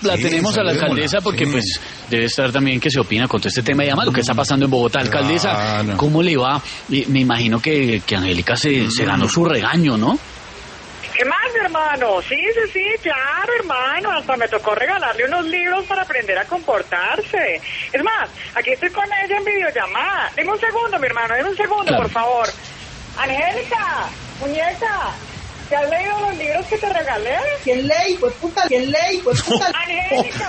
La tenemos a la alcaldesa porque pues debe estar también que se opina con todo este tema y además lo que está pasando en Bogotá. Alcaldesa, ¿cómo le va? Me imagino que Angélica se ganó su regaño, ¿no? ¿Qué más, hermano? Sí, claro, hermano. Hasta me tocó regalarle unos libros para aprender a comportarse. Es más, aquí estoy con ella en videollamada. Deme un segundo, mi hermano, deme un segundo, claro. Por favor. Angélica, muñeca, ¿te has leído los libros que te regalé? ¿Quién leí? Pues puta. Angélica,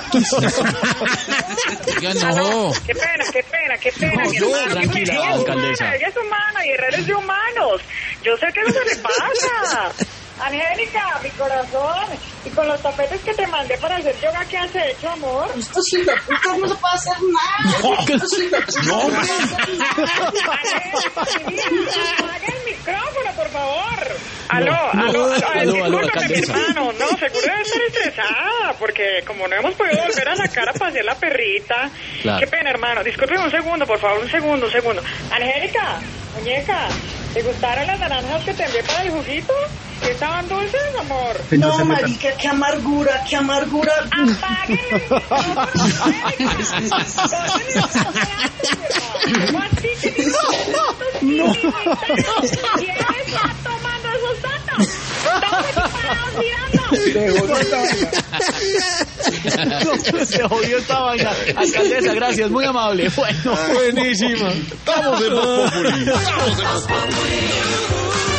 no. Qué pena, mi hermano. Tranquila, alcaldesa. Ella es humana y Herrera es de humanos. Yo sé que eso se le pasa. Angélica, mi corazón, y con los tapetes que te mandé para hacer yoga, ¿qué has hecho, amor? Esto sí, la puta, no se puede hacer nada. Esto sí, la puta, no se puede hacer nada. Apaga el micrófono, por favor. Aló, alcaldesa. Mi hermano, no, seguro debe estar estresada, porque como no hemos podido volver a sacar a pasear la perrita. Claro. Qué pena, hermano, discúlpeme un segundo, por favor, un segundo. Angélica, muñeca, ¿te gustaron las naranjas que te envié para el juguito? ¿Que estaban dulces, amor? No, marica, qué amargura. ¡Apaguen el micrófono! No. ¿Quién está tomando esos datos? Se jodió esta vaina. Alcaldesa, gracias, muy amable. Bueno, buenísima. Estamos en Voz Populi.